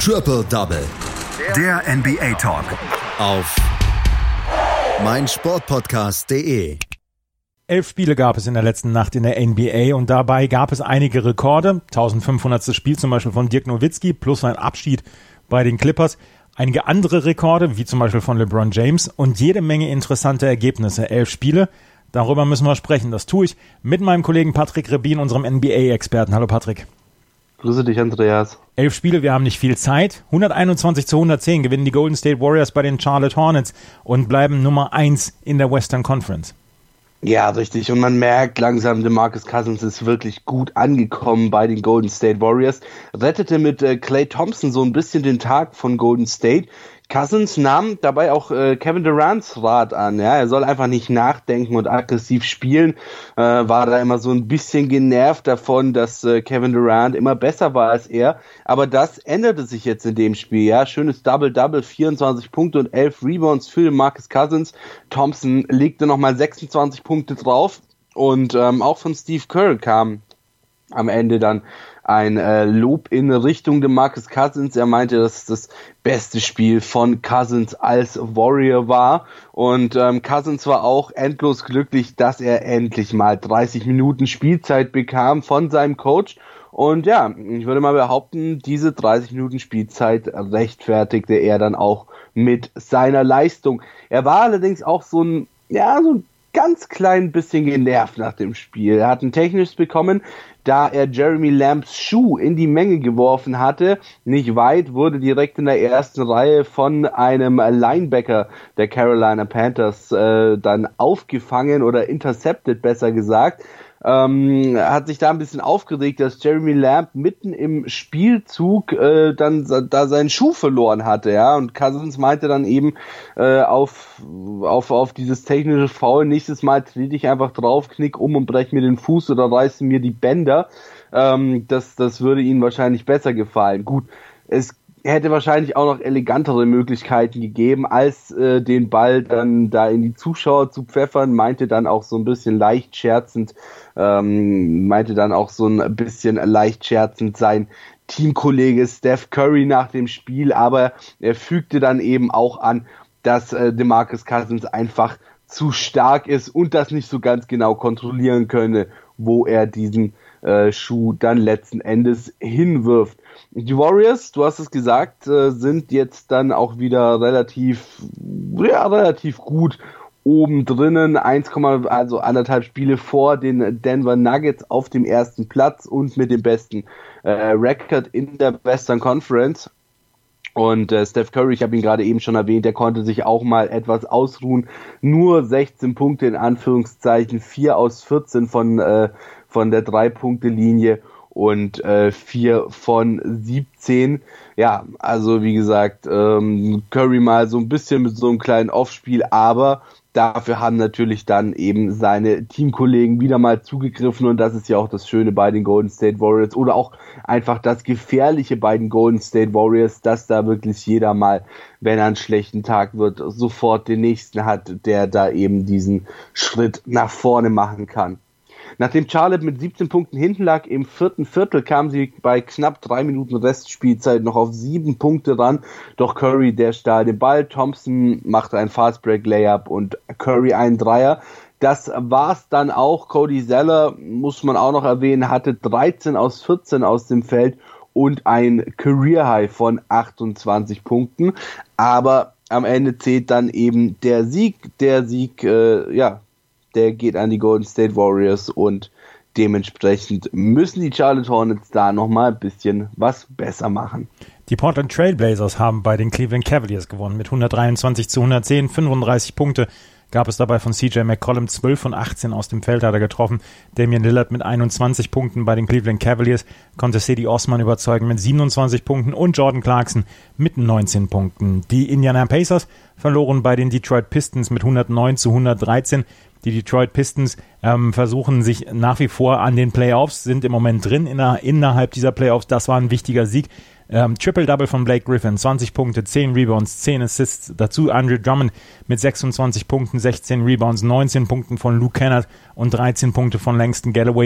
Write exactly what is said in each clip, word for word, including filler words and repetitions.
Triple Double. Der N B A Talk. Auf meinsportpodcast punkt de. Elf Spiele gab es in der letzten Nacht in der N B A und dabei gab es einige Rekorde. eintausendfünfhundertstes Spiel zum Beispiel von Dirk Nowitzki plus ein Abschied bei den Clippers. Einige andere Rekorde, wie zum Beispiel von LeBron James und jede Menge interessante Ergebnisse. Elf Spiele, darüber müssen wir sprechen. Das tue ich mit meinem Kollegen Patrick Rebin, unserem N B A-Experten. Hallo Patrick. Grüße dich, Andreas. Elf Spiele, wir haben nicht viel Zeit. hunderteinundzwanzig zu hundertzehn gewinnen die Golden State Warriors bei den Charlotte Hornets und bleiben Nummer eins in der Western Conference. Ja, richtig. Und man merkt langsam, DeMarcus Cousins ist wirklich gut angekommen bei den Golden State Warriors. Rettete mit äh, Klay Thompson so ein bisschen den Tag von Golden State. Cousins nahm dabei auch äh, Kevin Durants Rat an. Ja, er soll einfach nicht nachdenken und aggressiv spielen. Äh, war da immer so ein bisschen genervt davon, dass äh, Kevin Durant immer besser war als er. Aber das änderte sich jetzt in dem Spiel. Ja, schönes Double-Double, vierundzwanzig Punkte und elf Rebounds für DeMarcus Cousins. Thompson legte nochmal sechsundzwanzig Punkte drauf. Und ähm, auch von Steve Kerr kam am Ende dann ein äh, Lob in Richtung DeMarcus Cousins. Er meinte, dass es das beste Spiel von Cousins als Warrior war. Und ähm, Cousins war auch endlos glücklich, dass er endlich mal dreißig Minuten Spielzeit bekam von seinem Coach. Und ja, ich würde mal behaupten, diese dreißig Minuten Spielzeit rechtfertigte er dann auch mit seiner Leistung. Er war allerdings auch so ein, ja, so ein ganz klein bisschen genervt nach dem Spiel. Er hat ein Technisches bekommen, da er Jeremy Lambs Schuh in die Menge geworfen hatte. Nicht weit, wurde direkt in der ersten Reihe von einem Linebacker der Carolina Panthers äh, dann aufgefangen oder intercepted, besser gesagt. Ähm, hat sich da ein bisschen aufgeregt, dass Jeremy Lamb mitten im Spielzug äh, dann da seinen Schuh verloren hatte, ja, und Cousins meinte dann eben äh, auf, auf, auf dieses technische Foul, nächstes Mal trete ich einfach drauf, knick um und brech mir den Fuß oder reiße mir die Bänder, ähm, das, das würde ihnen wahrscheinlich besser gefallen. Gut, es hätte wahrscheinlich auch noch elegantere Möglichkeiten gegeben, als äh, den Ball dann da in die Zuschauer zu pfeffern, meinte dann auch so ein bisschen leicht scherzend, ähm, meinte dann auch so ein bisschen leicht scherzend sein Teamkollege Steph Curry nach dem Spiel, aber er fügte dann eben auch an, dass äh, DeMarcus Cousins einfach zu stark ist und das nicht so ganz genau kontrollieren könne, wo er diesen äh, Schuh dann letzten Endes hinwirft. Die Warriors, du hast es gesagt, äh, sind jetzt dann auch wieder relativ, ja, relativ gut oben drinnen, eins, also anderthalb Spiele vor den Denver Nuggets auf dem ersten Platz und mit dem besten äh, Record in der Western Conference. Und äh, Steph Curry, ich habe ihn gerade eben schon erwähnt, der konnte sich auch mal etwas ausruhen. Nur sechzehn Punkte in Anführungszeichen, vier aus vierzehn von, äh, von der Drei-Punkte-Linie und äh, vier von siebzehn. Ja, also wie gesagt, ähm, Curry mal so ein bisschen mit so einem kleinen Off-Spiel, aber dafür haben natürlich dann eben seine Teamkollegen wieder mal zugegriffen und das ist ja auch das Schöne bei den Golden State Warriors oder auch einfach das Gefährliche bei den Golden State Warriors, dass da wirklich jeder mal, wenn er einen schlechten Tag wird, sofort den nächsten hat, der da eben diesen Schritt nach vorne machen kann. Nachdem Charlotte mit siebzehn Punkten hinten lag im vierten Viertel, kam sie bei knapp drei Minuten Restspielzeit noch auf sieben Punkte ran. Doch Curry, der stahl den Ball, Thompson machte ein Fastbreak-Layup und Curry einen Dreier. Das war's dann auch. Cody Zeller, muss man auch noch erwähnen, hatte dreizehn aus vierzehn aus dem Feld und ein Career-High von achtundzwanzig Punkten. Aber am Ende zählt dann eben der Sieg. Der Sieg, äh, ja, der geht an die Golden State Warriors und dementsprechend müssen die Charlotte Hornets da nochmal ein bisschen was besser machen. Die Portland Trail Blazers haben bei den Cleveland Cavaliers gewonnen mit hundertdreiundzwanzig zu hundertzehn, fünfunddreißig Punkte gab es dabei von C J McCollum, zwölf von achtzehn aus dem Feld hat er getroffen. Damian Lillard mit einundzwanzig Punkten bei den Cleveland Cavaliers, konnte Cedi Osman überzeugen mit siebenundzwanzig Punkten und Jordan Clarkson mit neunzehn Punkten. Die Indiana Pacers verloren bei den Detroit Pistons mit hundertneun zu hundertdreizehn. Die Detroit Pistons ähm, versuchen sich nach wie vor an den Playoffs, sind im Moment drin inner, innerhalb dieser Playoffs. Das war ein wichtiger Sieg. Ähm, Triple-Double von Blake Griffin, zwanzig Punkte, zehn Rebounds, zehn Assists. Dazu Andre Drummond mit sechsundzwanzig Punkten, sechzehn Rebounds, neunzehn Punkten von Luke Kennard und dreizehn Punkte von Langston Galloway.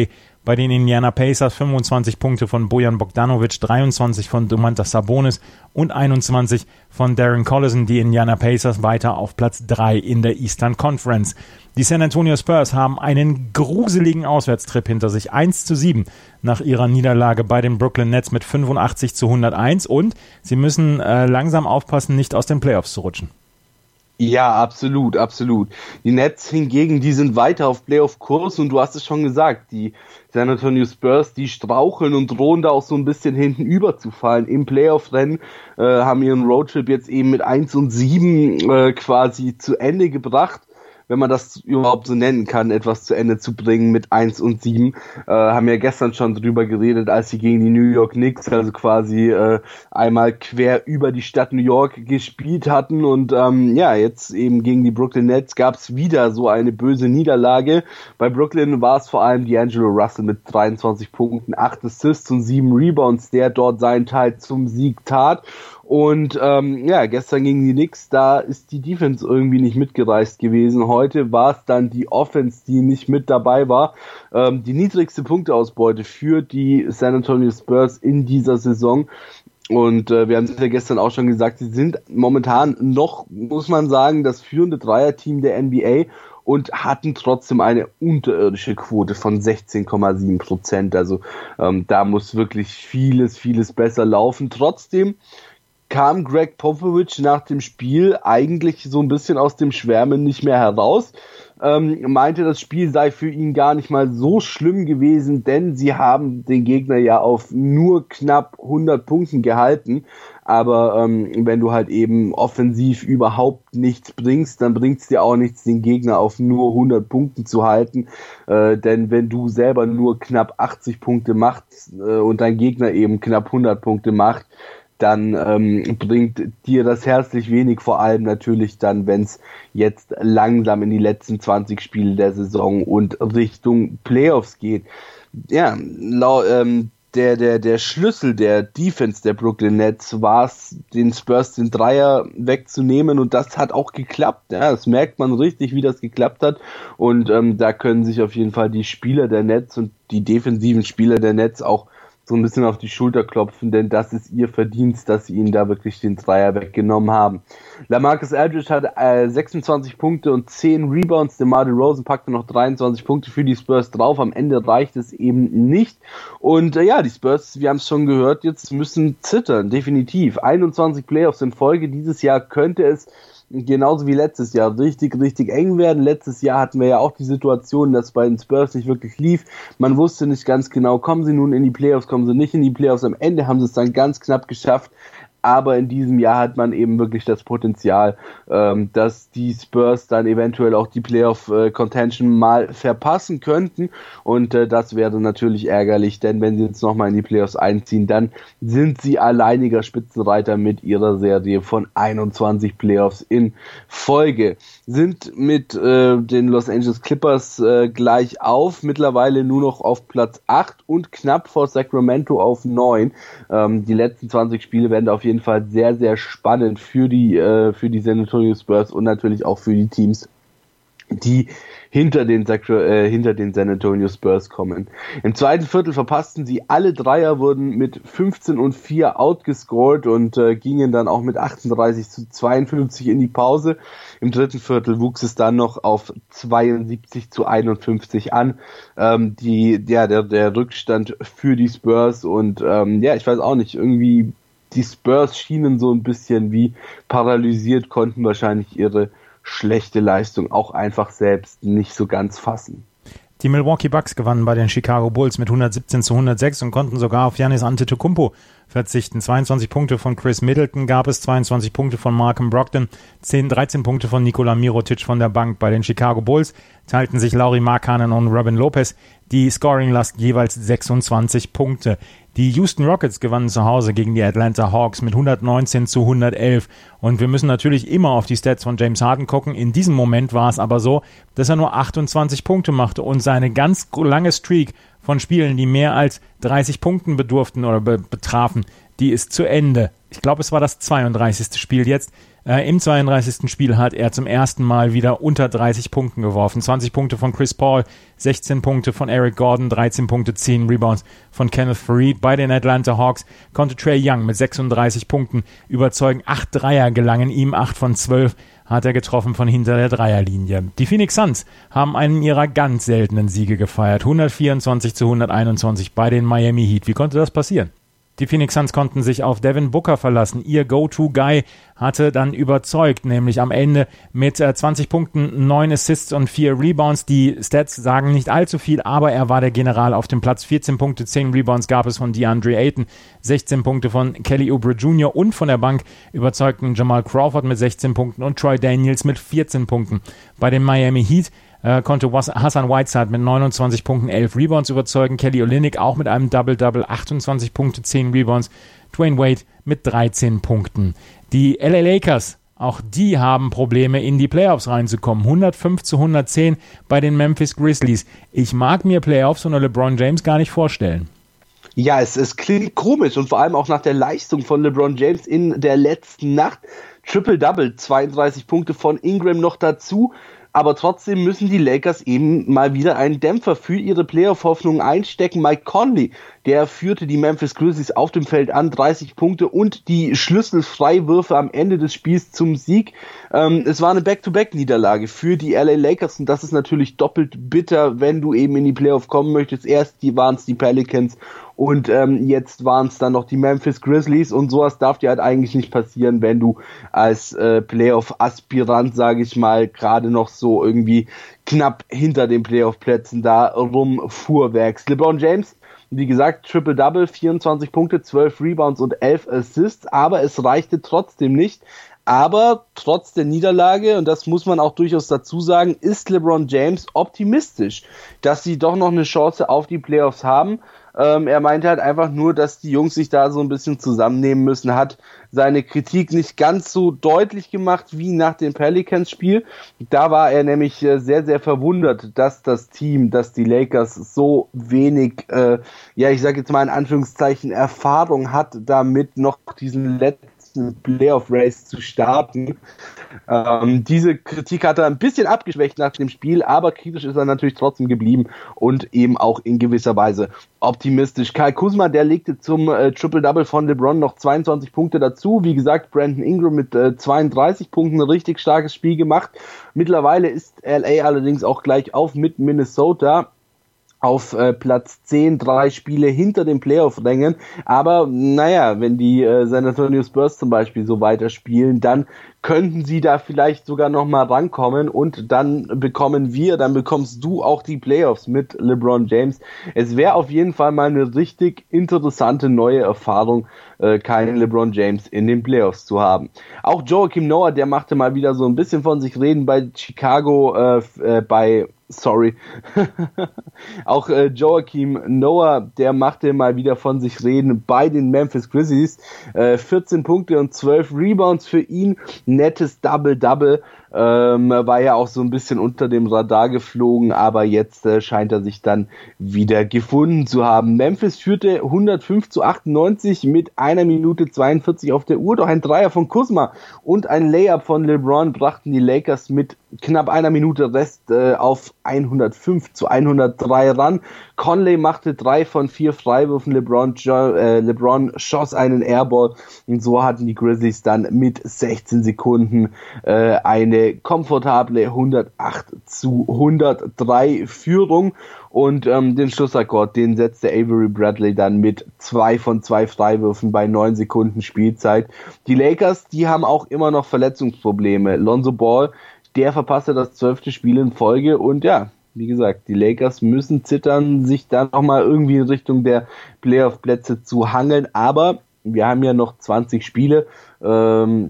Bei den Indiana Pacers fünfundzwanzig Punkte von Bojan Bogdanovic, dreiundzwanzig von Domantas Sabonis und einundzwanzig von Darren Collison. Die Indiana Pacers weiter auf Platz drei in der Eastern Conference. Die San Antonio Spurs haben einen gruseligen Auswärtstrip hinter sich. eins zu sieben nach ihrer Niederlage bei den Brooklyn Nets mit fünfundachtzig zu hunderteins. Und sie müssen äh, langsam aufpassen, nicht aus den Playoffs zu rutschen. Ja, absolut, absolut. Die Nets hingegen, die sind weiter auf Playoff-Kurs und du hast es schon gesagt, die San Antonio Spurs, die straucheln und drohen da auch so ein bisschen hinten überzufallen im Playoff-Rennen, äh, haben ihren Roadtrip jetzt eben mit eins und sieben äh, quasi zu Ende gebracht. Wenn man das überhaupt so nennen kann, etwas zu Ende zu bringen mit eins und sieben. Äh, haben ja gestern schon drüber geredet, als sie gegen die New York Knicks, also quasi äh, einmal quer über die Stadt New York gespielt hatten. Und ähm, ja, jetzt eben gegen die Brooklyn Nets gab es wieder so eine böse Niederlage. Bei Brooklyn war es vor allem D'Angelo Russell mit dreiundzwanzig Punkten, acht Assists und sieben Rebounds, der dort seinen Teil zum Sieg tat. Und ähm, ja, gestern gegen die Knicks, da ist die Defense irgendwie nicht mitgereist gewesen. Heute war es dann die Offense, die nicht mit dabei war. Ähm, die niedrigste Punkteausbeute für die San Antonio Spurs in dieser Saison. Und äh, wir haben es ja gestern auch schon gesagt, sie sind momentan noch, muss man sagen, das führende Dreierteam der N B A und hatten trotzdem eine unterirdische Quote von sechzehn Komma sieben Prozent. Also ähm, da muss wirklich vieles, vieles besser laufen. Trotzdem kam Greg Popovich nach dem Spiel eigentlich so ein bisschen aus dem Schwärmen nicht mehr heraus. Ähm, meinte, das Spiel sei für ihn gar nicht mal so schlimm gewesen, denn sie haben den Gegner ja auf nur knapp hundert Punkten gehalten. Aber ähm, wenn du halt eben offensiv überhaupt nichts bringst, dann bringt es dir auch nichts, den Gegner auf nur hundert Punkten zu halten. Äh, denn wenn du selber nur knapp achtzig Punkte machst äh, und dein Gegner eben knapp hundert Punkte macht, dann ähm, bringt dir das herzlich wenig, vor allem natürlich dann, wenn es jetzt langsam in die letzten zwanzig Spiele der Saison und Richtung Playoffs geht. Ja, lau, ähm, der, der, der Schlüssel der Defense der Brooklyn Nets war es, den Spurs den Dreier wegzunehmen und das hat auch geklappt. Ja, das merkt man richtig, wie das geklappt hat und ähm, da können sich auf jeden Fall die Spieler der Nets und die defensiven Spieler der Nets auch so ein bisschen auf die Schulter klopfen, denn das ist ihr Verdienst, dass sie ihnen da wirklich den Dreier weggenommen haben. LaMarcus Aldridge hatte äh, sechsundzwanzig Punkte und zehn Rebounds. DeMar DeRozan packte noch dreiundzwanzig Punkte für die Spurs drauf. Am Ende reicht es eben nicht. Und äh, ja, die Spurs, wir haben es schon gehört, jetzt müssen zittern, definitiv. einundzwanzig Playoffs in Folge. Dieses Jahr könnte es genauso wie letztes Jahr richtig, richtig eng werden. Letztes Jahr hatten wir ja auch die Situation, dass bei den Spurs nicht wirklich lief. Man wusste nicht ganz genau, kommen sie nun in die Playoffs, kommen sie nicht in die Playoffs. Am Ende haben sie es dann ganz knapp geschafft. Aber in diesem Jahr hat man eben wirklich das Potenzial, ähm, dass die Spurs dann eventuell auch die Playoff-Contention mal verpassen könnten. Und äh, das wäre natürlich ärgerlich, denn wenn sie jetzt nochmal in die Playoffs einziehen, dann sind sie alleiniger Spitzenreiter mit ihrer Serie von einundzwanzig Playoffs in Folge. Sind mit äh, den Los Angeles Clippers äh, gleich auf, mittlerweile nur noch auf Platz acht und knapp vor Sacramento auf neun. Ähm, die letzten zwanzig Spiele werden da auf jeden Fall sehr, sehr spannend für die, äh, für die San Antonio Spurs und natürlich auch für die Teams, die hinter den, äh, hinter den San Antonio Spurs kommen. Im zweiten Viertel verpassten sie alle Dreier, wurden mit fünfzehn und vier outgescored und äh, gingen dann auch mit achtunddreißig zu zweiundfünfzig in die Pause. Im dritten Viertel wuchs es dann noch auf zweiundsiebzig zu einundfünfzig an. Ähm, die, ja, der, der Rückstand für die Spurs und ähm, ja, ich weiß auch nicht, irgendwie die Spurs schienen so ein bisschen wie paralysiert, konnten wahrscheinlich ihre schlechte Leistung auch einfach selbst nicht so ganz fassen. Die Milwaukee Bucks gewannen bei den Chicago Bulls mit hundertsiebzehn zu hundertsechs und konnten sogar auf Giannis Antetokounmpo verzichten. zweiundzwanzig Punkte von Chris Middleton gab es, zweiundzwanzig Punkte von Malcolm Brogdon, zehn, dreizehn Punkte von Nikola Mirotic von der Bank. Bei den Chicago Bulls teilten sich Lauri Markkanen und Robin Lopez die Scoring-Last jeweils sechsundzwanzig Punkte. Die Houston Rockets gewannen zu Hause gegen die Atlanta Hawks mit hundertneunzehn zu hundertelf. Und wir müssen natürlich immer auf die Stats von James Harden gucken. In diesem Moment war es aber so, dass er nur achtundzwanzig Punkte machte und seine ganz lange Streak von Spielen, die mehr als dreißig Punkten bedurften oder be- betrafen, die ist zu Ende. ich glaube, es war das zweiunddreißigste Spiel jetzt. Äh, Im zweiunddreißigsten Spiel hat er zum ersten Mal wieder unter dreißig Punkten geworfen. zwanzig Punkte von Chris Paul, sechzehn Punkte von Eric Gordon, dreizehn Punkte, zehn Rebounds von Kenneth Faried. Bei den Atlanta Hawks konnte Trae Young mit sechsunddreißig Punkten überzeugen. Acht Dreier gelangen ihm, acht von zwölf hat er getroffen von hinter der Dreierlinie. Die Phoenix Suns haben einen ihrer ganz seltenen Siege gefeiert. hundertvierundzwanzig zu hunderteinundzwanzig bei den Miami Heat. Wie konnte das passieren? Die Phoenix Suns konnten sich auf Devin Booker verlassen. Ihr Go-To-Guy hatte dann überzeugt, nämlich am Ende mit äh, zwanzig Punkten, neun Assists und vier Rebounds. Die Stats sagen nicht allzu viel, aber er war der General auf dem Platz. vierzehn Punkte, zehn Rebounds gab es von DeAndre Ayton, sechzehn Punkte von Kelly Oubre Junior und von der Bank überzeugten Jamal Crawford mit sechzehn Punkten und Troy Daniels mit vierzehn Punkten. Bei den Miami Heat Äh, konnte Hassan Whiteside mit neunundzwanzig Punkten, elf Rebounds überzeugen. Kelly Olynyk auch mit einem Double-Double, achtundzwanzig Punkte, zehn Rebounds. Dwayne Wade mit dreizehn Punkten. Die L A Lakers, auch die haben Probleme, in die Playoffs reinzukommen. hundertfünf zu hundertzehn bei den Memphis Grizzlies. Ich mag mir Playoffs ohne LeBron James gar nicht vorstellen. Ja, es, es klingt komisch und vor allem auch nach der Leistung von LeBron James in der letzten Nacht. Triple-Double, zweiunddreißig Punkte von Ingram noch dazu. Aber trotzdem müssen die Lakers eben mal wieder einen Dämpfer für ihre Playoff-Hoffnungen einstecken. Mike Conley, der führte die Memphis Grizzlies auf dem Feld an, dreißig Punkte und die Schlüsselfreiwürfe am Ende des Spiels zum Sieg. Ähm, es war eine Back-to-Back-Niederlage für die L A Lakers und das ist natürlich doppelt bitter, wenn du eben in die Playoff kommen möchtest. Erst waren es die Pelicans und ähm, jetzt waren es dann noch die Memphis Grizzlies und sowas darf dir halt eigentlich nicht passieren, wenn du als äh, Playoff-Aspirant, sage ich mal, gerade noch so irgendwie knapp hinter den Playoff-Plätzen da rumfuhrwerkst. LeBron James, wie gesagt, Triple-Double, vierundzwanzig Punkte, zwölf Rebounds und elf Assists, aber es reichte trotzdem nicht. Aber trotz der Niederlage, und das muss man auch durchaus dazu sagen, ist LeBron James optimistisch, dass sie doch noch eine Chance auf die Playoffs haben. Ähm, er meinte halt einfach nur, dass die Jungs sich da so ein bisschen zusammennehmen müssen, hat seine Kritik nicht ganz so deutlich gemacht wie nach dem Pelicans-Spiel. Da war er nämlich äh, sehr, sehr verwundert, dass das Team, dass die Lakers so wenig, äh, ja, ich sag jetzt mal in Anführungszeichen, Erfahrung hat, damit noch diesen letzten Playoff-Race zu starten. Ähm, diese Kritik hat er ein bisschen abgeschwächt nach dem Spiel, aber kritisch ist er natürlich trotzdem geblieben und eben auch in gewisser Weise optimistisch. Kyle Kuzma, der legte zum äh, Triple-Double von LeBron noch zweiundzwanzig Punkte dazu. Wie gesagt, Brandon Ingram mit äh, zweiunddreißig Punkten ein richtig starkes Spiel gemacht. Mittlerweile ist L A allerdings auch gleich auf mit Minnesota auf äh, Platz zehn, drei Spiele hinter den Playoff-Rängen. Aber naja, wenn die äh, San Antonio Spurs zum Beispiel so weiterspielen, dann könnten sie da vielleicht sogar nochmal rankommen und dann bekommen wir, dann bekommst du auch die Playoffs mit LeBron James. Es wäre auf jeden Fall mal eine richtig interessante neue Erfahrung, äh, keinen LeBron James in den Playoffs zu haben. Auch Joakim Noah, der machte mal wieder so ein bisschen von sich reden bei Chicago, äh, äh, bei Sorry. Auch äh, Joakim Noah, der machte mal wieder von sich reden bei den Memphis Grizzlies. Äh, vierzehn Punkte und zwölf Rebounds für ihn. Nettes Double-Double. Ähm, war ja auch so ein bisschen unter dem Radar geflogen, aber jetzt äh, scheint er sich dann wieder gefunden zu haben. Memphis führte hundertfünf zu achtundneunzig mit einer Minute zweiundvierzig auf der Uhr. Doch ein Dreier von Kuzma und ein Layup von LeBron brachten die Lakers mit knapp einer Minute Rest äh, auf hundertfünf zu hundertdrei ran. Conley machte drei von vier Freiwürfen, LeBron, äh, LeBron schoss einen Airball und so hatten die Grizzlies dann mit sechzehn Sekunden äh, eine komfortable hundertacht zu hundertdrei Führung und ähm, den Schlussakkord, den setzte Avery Bradley dann mit zwei von zwei Freiwürfen bei neun Sekunden Spielzeit. Die Lakers, die haben auch immer noch Verletzungsprobleme. Lonzo Ball, der verpasste das zwölfte Spiel in Folge und ja, wie gesagt, die Lakers müssen zittern, sich da nochmal irgendwie in Richtung der Playoff-Plätze zu hangeln, aber wir haben ja noch zwanzig Spiele. Ähm,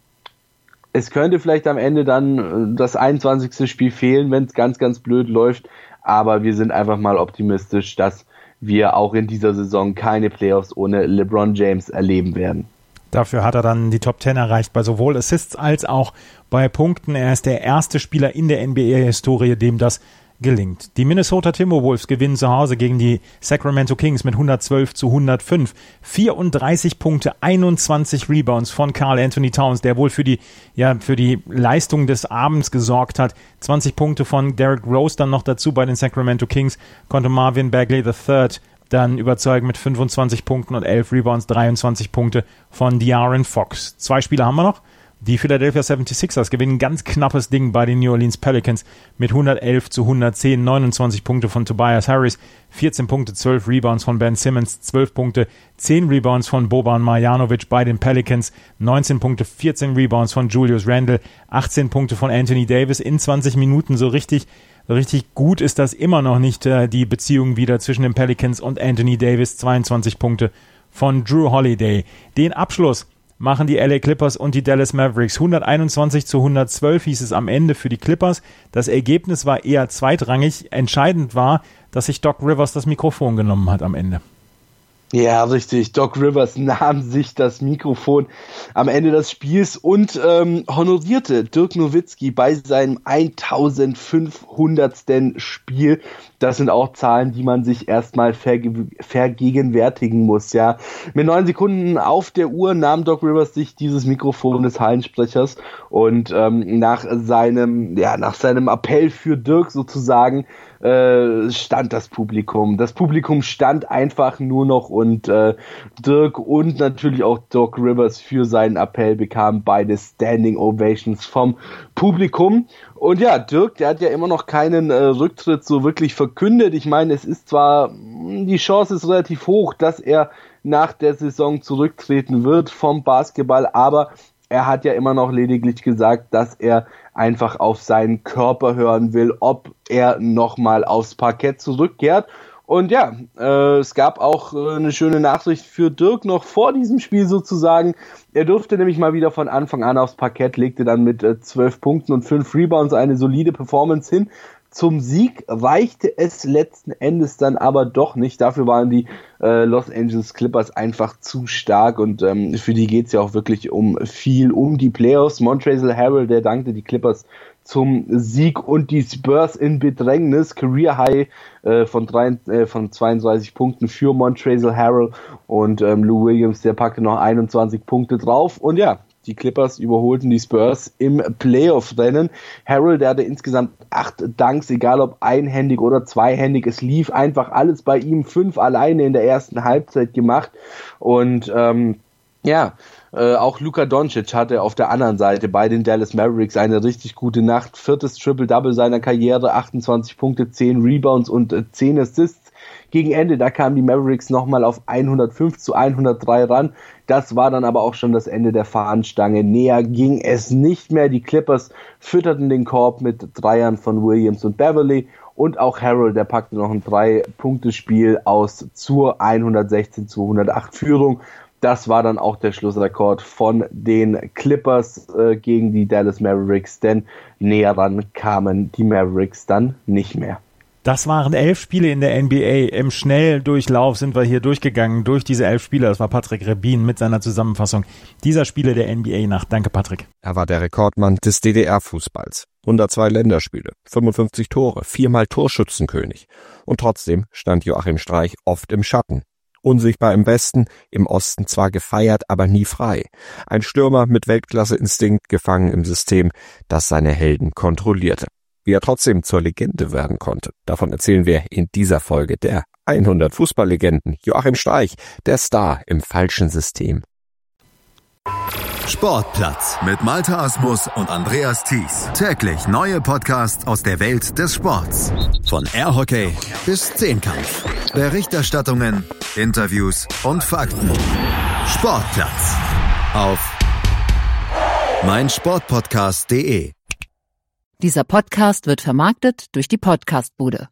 es könnte vielleicht am Ende dann das einundzwanzigste Spiel fehlen, wenn es ganz, ganz blöd läuft, aber wir sind einfach mal optimistisch, dass wir auch in dieser Saison keine Playoffs ohne LeBron James erleben werden. Dafür hat er dann die Top zehn erreicht, bei sowohl Assists als auch bei Punkten. Er ist der erste Spieler in der N B A-Historie, dem das gelingt. Die Minnesota Timberwolves gewinnen zu Hause gegen die Sacramento Kings mit hundertzwölf zu hundertfünf. vierunddreißig Punkte, einundzwanzig Rebounds von Karl Anthony Towns, der wohl für die, ja, für die Leistung des Abends gesorgt hat. zwanzig Punkte von Derrick Rose dann noch dazu bei den Sacramento Kings, konnte Marvin Bagley der Dritte dann überzeugen mit fünfundzwanzig Punkten und elf Rebounds, dreiundzwanzig Punkte von De'Aaron Fox. Zwei Spieler haben wir noch. Die Philadelphia seventy-sixers gewinnen ein ganz knappes Ding bei den New Orleans Pelicans mit hundertelf zu hundertzehn, neunundzwanzig Punkte von Tobias Harris, vierzehn Punkte, zwölf Rebounds von Ben Simmons, zwölf Punkte, zehn Rebounds von Boban Marjanovic bei den Pelicans, neunzehn Punkte, vierzehn Rebounds von Julius Randle, achtzehn Punkte von Anthony Davis in zwanzig Minuten. So richtig, so richtig gut ist das immer noch nicht, äh, die Beziehung wieder zwischen den Pelicans und Anthony Davis, zweiundzwanzig Punkte von Drew Holiday. Den Abschluss machen die L A Clippers und die Dallas Mavericks. hunderteinundzwanzig zu hundertzwölf hieß es am Ende für die Clippers. Das Ergebnis war eher zweitrangig. Entscheidend war, dass sich Doc Rivers das Mikrofon genommen hat am Ende. Ja, richtig. Doc Rivers nahm sich das Mikrofon am Ende des Spiels und ähm, honorierte Dirk Nowitzki bei seinem eintausendfünfhundertsten Spiel. Das sind auch Zahlen, die man sich erstmal verge- vergegenwärtigen muss. Ja, mit neun Sekunden auf der Uhr nahm Doc Rivers sich dieses Mikrofon des Hallensprechers und ähm, nach seinem, ja, nach seinem Appell für Dirk sozusagen äh, stand das Publikum. Das Publikum stand einfach nur noch und äh, Dirk und natürlich auch Doc Rivers für seinen Appell bekamen beide Standing Ovations vom Publikum. Und ja, Dirk, der hat ja immer noch keinen äh, Rücktritt so wirklich verkündet. Ich meine, es ist zwar, die Chance ist relativ hoch, dass er nach der Saison zurücktreten wird vom Basketball, aber er hat ja immer noch lediglich gesagt, dass er einfach auf seinen Körper hören will, ob er nochmal aufs Parkett zurückkehrt. Und ja, äh, es gab auch äh, eine schöne Nachricht für Dirk noch vor diesem Spiel sozusagen. Er durfte nämlich mal wieder von Anfang an aufs Parkett, legte dann mit äh, zwölf Punkten und fünf Rebounds eine solide Performance hin. Zum Sieg reichte es letzten Endes dann aber doch nicht. Dafür waren die äh, Los Angeles Clippers einfach zu stark und ähm, für die geht's ja auch wirklich um viel, um die Playoffs. Montrezl Harrell, der dankte die Clippers zum Sieg und die Spurs in Bedrängnis. Career High äh, von, drei, äh, von zweiunddreißig Punkten für Montrezl Harrell und ähm, Lou Williams, der packte noch einundzwanzig Punkte drauf und ja, die Clippers überholten die Spurs im Playoff-Rennen. Harrell, der hatte insgesamt acht Dunks, egal ob einhändig oder zweihändig. Es lief einfach alles bei ihm. Fünf alleine in der ersten Halbzeit gemacht. Und ähm, ja, äh, auch Luka Doncic hatte auf der anderen Seite bei den Dallas Mavericks eine richtig gute Nacht. Viertes Triple-Double seiner Karriere, achtundzwanzig Punkte, zehn Rebounds und äh, zehn Assists. Gegen Ende, da kamen die Mavericks nochmal auf hundertfünf zu hundertdrei ran. Das war dann aber auch schon das Ende der Fahnenstange. Näher ging es nicht mehr. Die Clippers fütterten den Korb mit Dreiern von Williams und Beverly. Und auch Harrell, der packte noch ein Drei-Punkte-Spiel aus zur hundertsechzehn zu hundertacht Führung. Das war dann auch der Schlussrekord von den Clippers äh, gegen die Dallas Mavericks, denn näher ran kamen die Mavericks dann nicht mehr. Das waren elf Spiele in der N B A. Im Schnelldurchlauf sind wir hier durchgegangen durch diese elf Spiele. Das war Patrick Rebin mit seiner Zusammenfassung dieser Spiele der N B A-Nacht. Danke, Patrick. Er war der Rekordmann des D D R-Fußballs. hundertzwei Länderspiele, fünfundfünfzig Tore, viermal Torschützenkönig. Und trotzdem stand Joachim Streich oft im Schatten. Unsichtbar im Westen, im Osten zwar gefeiert, aber nie frei. Ein Stürmer mit Weltklasse-Instinkt, gefangen im System, das seine Helden kontrollierte. Wie er trotzdem zur Legende werden konnte, davon erzählen wir in dieser Folge der hundert Fußballlegenden. Joachim Streich, der Star im falschen System. Sportplatz mit Malte Asmus und Andreas Thies. Täglich neue Podcasts aus der Welt des Sports. Von Airhockey bis Zehnkampf. Berichterstattungen, Interviews und Fakten. Sportplatz auf meinsportpodcast punkt de. Dieser Podcast wird vermarktet durch die Podcastbude.